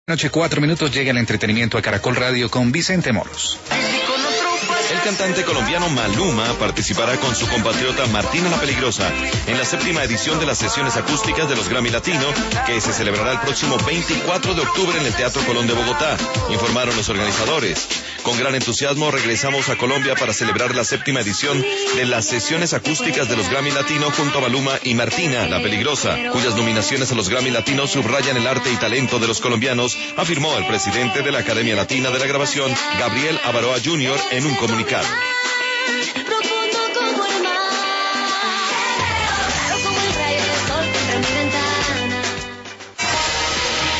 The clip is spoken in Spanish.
Noche 4 minutos, llega el entretenimiento a Caracol Radio con Vicente Moros. El cantante colombiano Maluma participará con su compatriota Martina la Peligrosa en la 7ª edición de las sesiones acústicas de los Grammy Latino, que se celebrará el próximo 24 de octubre en el Teatro Colón de Bogotá, informaron los organizadores. Con gran entusiasmo regresamos a Colombia para celebrar la 7ª edición de las sesiones acústicas de los Grammy Latino junto a Maluma y Martina la Peligrosa, cuyas nominaciones a los Grammy Latinos subrayan el arte y talento de los colombianos, afirmó el presidente de la Academia Latina de la Grabación, Gabriel Avaroa Jr., en un comunicado.